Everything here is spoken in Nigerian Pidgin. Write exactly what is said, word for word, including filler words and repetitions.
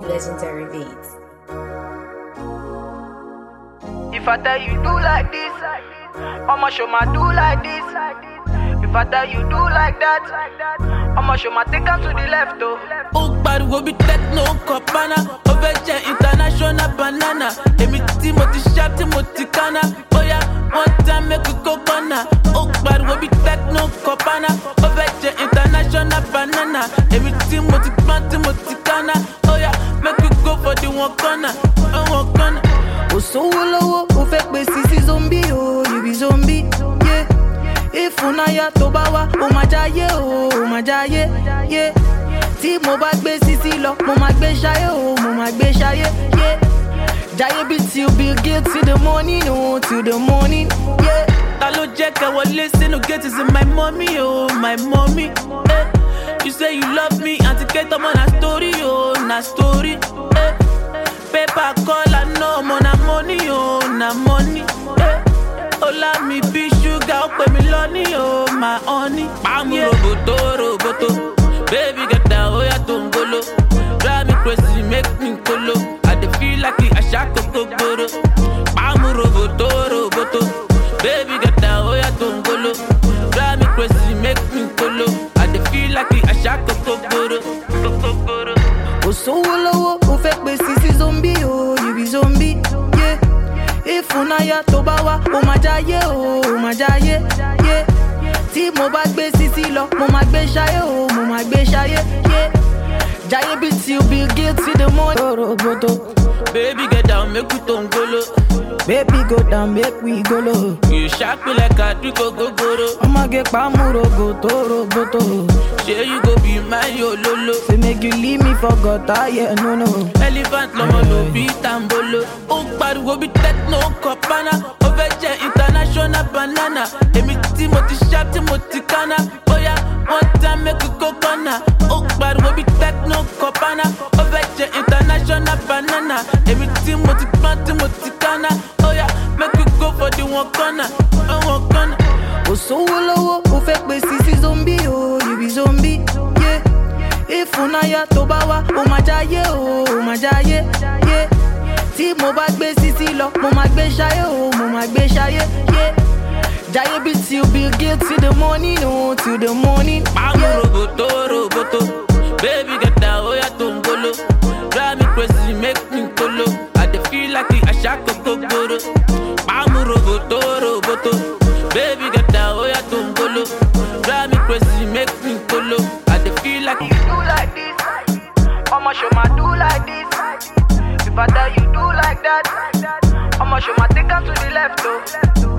Legendary Beats. If I tell you do like this, I'ma show my do like this. If I tell you do like that, I'ma show my take on to the left though. Oh, but we be techno copana, overture international banana. Emi Timothy sharp, Timothy Kana. Oh yeah, one time make we go corner. Oh, but we be techno copana, overture international banana. Emi Timothy Kana, Timothy Kana. Oh yeah, make we go for the one corner, one corner. Oh so low, oh fake me sissy zombie, oh you be zombie, yeah. If unaya tobawa, oh my jaye, oh my jaye, yeah. Ti mo ba gbe sisi lo, mo ma gbe shaye, oh mo ma gbe shaye, yeah. Jaye be till be get till the morning, oh till the morning, yeah. Talo check I will listen to get is in my mommy, oh my mommy, eh. You say you love me, and to get them on a story, oh na story, eh. Paper call I know, mo na money, oh na money, eh. Ola mi be sugar, pay me lonely, oh my honey. Bam yeah. Roboto, roboto, baby get down, oh ya tongolo. Drive me crazy, make me colo. I dey feel like I shot kokoro. Bam roboto, roboto, baby get down, oh ya tongolo. Drive me crazy, make me colo. I dey feel like I shot kokoro. Kokoro. Oh so low, oh fake me sissy zombie, oh you be zombie, yeah. If unaya tobawa, oh my jaye, oh my jaye, yeah. Ti mo ba gbe sisi lo, mo ma gbe shaye, oh mo ma gbe shaye, yeah. Jaye be till be get till the morning. Roboto, baby get down, make we tongolo. Baby go down, make we go low. You shock me like a drink of gogoro. I'ma get pamu roboto, roboto. Say you go be my yo lolo. Say make you leave me for gutter, yeah, no, no. Elephant lomo no be tambolo. Oh, but we be techno copana. Overture international banana. Emi Timothy sharp, Timothy Kana. Oh yeah, one time make we go corner. Oh, but we be techno copana. Overture international banana. Emi Timothy Kana, Timothy Kana. Oh yeah, make we go for the one corner, one corner. Oh so low, oh fake me sissy zombie, oh you be zombie, yeah. If unaya tobawa, oh my jaye, oh my jaye, yeah. Ti mo ba gbe sisi lo, mo ma gbe shaye, oh mo ma gbe shaye, yeah. Jaye be till be get till the morning, oh till the morning, Bam yeah. roboto, roboto, baby get down, oh ya tongolo. Drive me crazy, make me colo. I dey feel like I shot kokoro. Bam roboto, roboto, baby get down, oh ya tongolo. Drive me crazy, make me colo. I dey feel like You do like this, I'ma show my do like this. If I tell you do like that, I'ma show my take on to the left though.